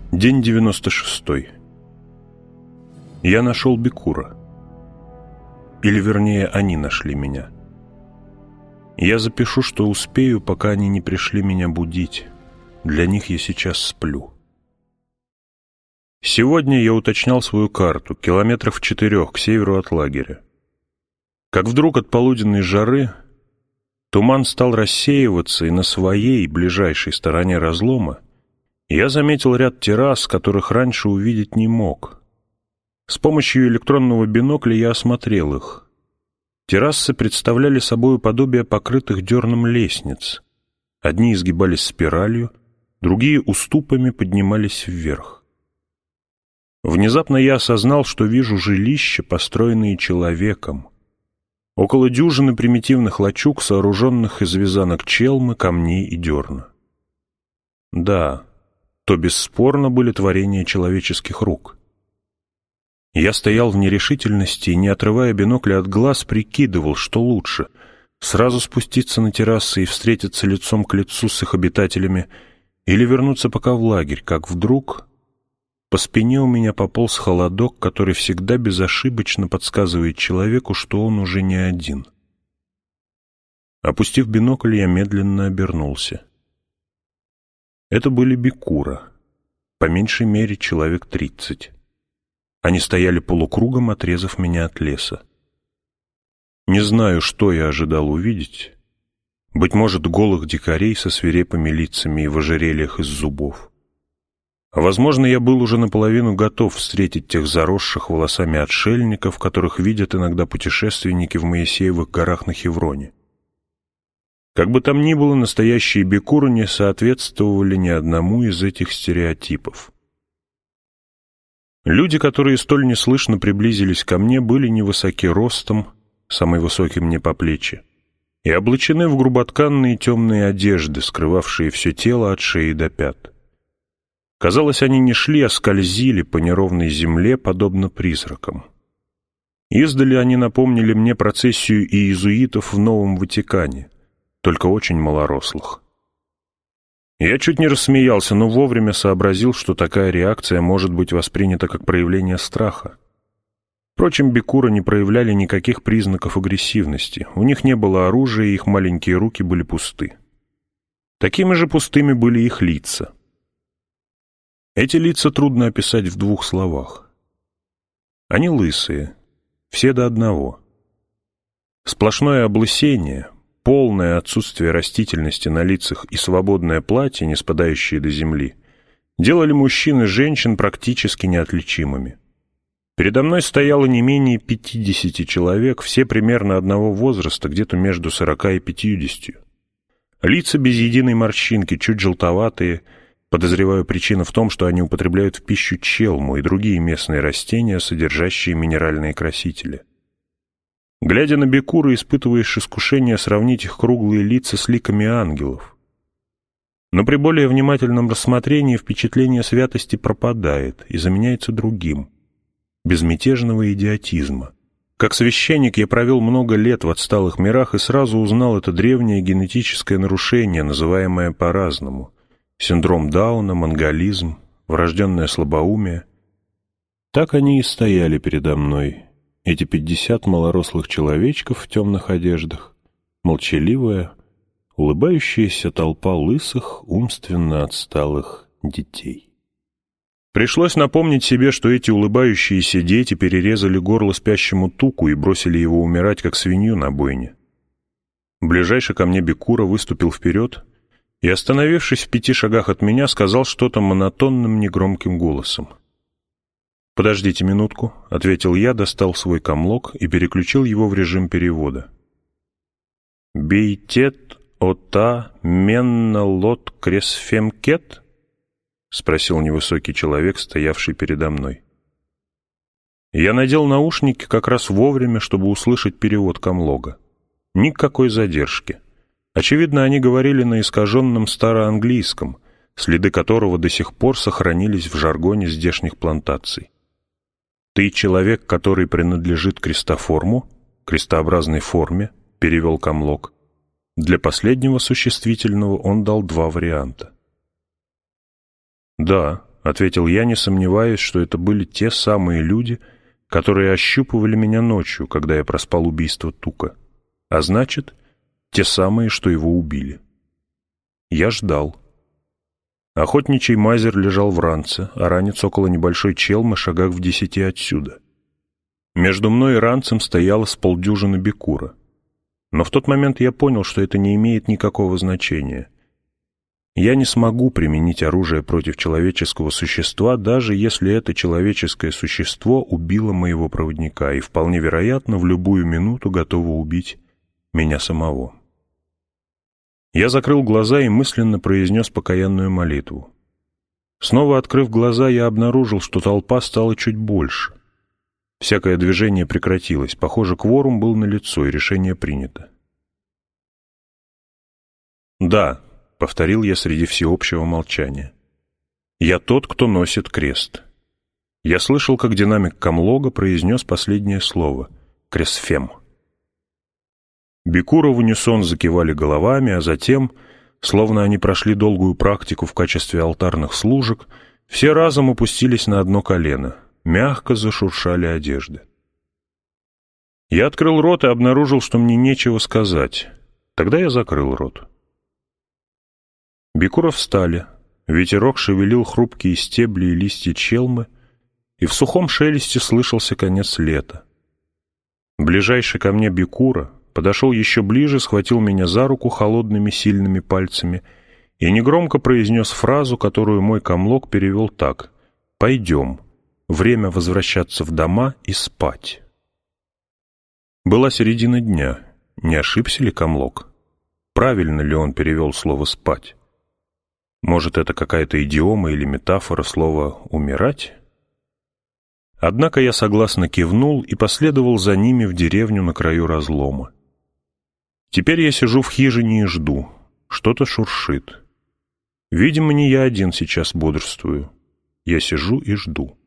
День 96. Я нашел Бекура. Или, вернее, они нашли меня. Я запишу, что успею, пока они не пришли меня будить. Для них я сейчас сплю. Сегодня я уточнял свою карту, километров 4 к северу от лагеря. Как вдруг от полуденной жары туман стал рассеиваться, и на своей, ближайшей стороне разлома я заметил ряд террас, которых раньше увидеть не мог. С помощью электронного бинокля я осмотрел их. Террасы представляли собой подобие покрытых дерном лестниц. Одни изгибались спиралью, другие уступами поднимались вверх. Внезапно я осознал, что вижу жилища, построенные человеком. Около дюжины примитивных лачуг, сооруженных из вязанок челмы, камней и дерна. Да, то бесспорно были творения человеческих рук. Я стоял в нерешительности и, не отрывая бинокля от глаз, прикидывал, что лучше — сразу спуститься на террасы и встретиться лицом к лицу с их обитателями или вернуться пока в лагерь, как вдруг по спине у меня пополз холодок, который всегда безошибочно подсказывает человеку, что он уже не один. Опустив бинокль, я медленно обернулся. Это были Бекура, по меньшей мере человек 30. Они стояли полукругом, отрезав меня от леса. Не знаю, что я ожидал увидеть. Быть может, голых дикарей со свирепыми лицами и в ожерельях из зубов. А возможно, я был уже наполовину готов встретить тех заросших волосами отшельников, которых видят иногда путешественники в Моисеевых горах на Хевроне. Как бы там ни было, настоящие Бекуры не соответствовали ни одному из этих стереотипов. Люди, которые столь неслышно приблизились ко мне, были невысоки ростом, самый высокий мне по плечи, и облачены в груботканные темные одежды, скрывавшие все тело от шеи до пят. Казалось, они не шли, а скользили по неровной земле, подобно призракам. Издали они напомнили мне процессию иезуитов в Новом Ватикане, только очень малорослых. Я чуть не рассмеялся, но вовремя сообразил, что такая реакция может быть воспринята как проявление страха. Впрочем, Бекуры не проявляли никаких признаков агрессивности. У них не было оружия, и их маленькие руки были пусты. Такими же пустыми были их лица. Эти лица трудно описать в 2 словах. Они лысые, все до одного. Сплошное облысение, полное отсутствие растительности на лицах и свободное платье, не спадающее до земли, делали мужчин и женщин практически неотличимыми. Передо мной стояло не менее 50 человек, все примерно одного возраста, где-то между 40 и 50. Лица без единой морщинки, чуть желтоватые. Подозреваю, причина в том, что они употребляют в пищу челму и другие местные растения, содержащие минеральные красители. Глядя на Бекуры, испытываешь искушение сравнить их круглые лица с ликами ангелов. Но при более внимательном рассмотрении впечатление святости пропадает и заменяется другим — безмятежного идиотизма. Как священник я провел много лет в отсталых мирах и сразу узнал это древнее генетическое нарушение, называемое по-разному — синдром Дауна, монголизм, врожденное слабоумие. Так они и стояли передо мной, эти 50 малорослых человечков в темных одеждах, молчаливая, улыбающаяся толпа лысых, умственно отсталых детей. Пришлось напомнить себе, что эти улыбающиеся дети перерезали горло спящему туку и бросили его умирать, как свинью на бойне. Ближайший ко мне Бекура выступил вперед и, остановившись в 5 шагах от меня, сказал что-то монотонным негромким голосом. «Подождите минутку», — ответил я, достал свой камлок и переключил его в режим перевода. «Бейтет ота менна лот кресфемкет?» — спросил невысокий человек, стоявший передо мной. Я надел наушники как раз вовремя, чтобы услышать перевод камлога. Никакой задержки. Очевидно, они говорили на искаженном староанглийском, следы которого до сих пор сохранились в жаргоне здешних плантаций. «Ты человек, который принадлежит крестоформу, крестообразной форме», — перевел камлог. Для последнего существительного он дал 2 варианта. «Да», — ответил я, не сомневаясь, что это были те самые люди, которые ощупывали меня ночью, когда я проспал убийство Тука. А значит, те самые, что его убили. Я ждал. Охотничий мазер лежал в ранце, а ранец около небольшой челмы, шагах в 10 отсюда. Между мной и ранцем стояло с полдюжины бекура. Но в тот момент я понял, что это не имеет никакого значения. Я не смогу применить оружие против человеческого существа, даже если это человеческое существо убило моего проводника и, вполне вероятно, в любую минуту готово убить меня самого. Я закрыл глаза и мысленно произнес покаянную молитву. Снова открыв глаза, я обнаружил, что толпа стала чуть больше. Всякое движение прекратилось. Похоже, кворум был налицо, и решение принято. «Да», — повторил я среди всеобщего молчания. «Я тот, кто носит крест». Я слышал, как динамик камлога произнес последнее слово — «кресфем». Бекуры в унисон закивали головами, а затем, словно они прошли долгую практику в качестве алтарных служек, все разом опустились на одно колено, мягко зашуршали одежды. Я открыл рот и обнаружил, что мне нечего сказать. Тогда я закрыл рот. Бекуры встали, ветерок шевелил хрупкие стебли и листья челмы, и в сухом шелесте слышался конец лета. Ближайший ко мне бекура подошел еще ближе, схватил меня за руку холодными сильными пальцами и негромко произнес фразу, которую мой камлог перевел так: «Пойдем, время возвращаться в дома и спать». Была середина дня, не ошибся ли камлог? Правильно ли он перевел слово «спать»? Может, это какая-то идиома или метафора слова «умирать»? Однако я согласно кивнул и последовал за ними в деревню на краю разлома. Теперь я сижу в хижине и жду. Что-то шуршит. Видимо, не я один сейчас бодрствую. Я сижу и жду.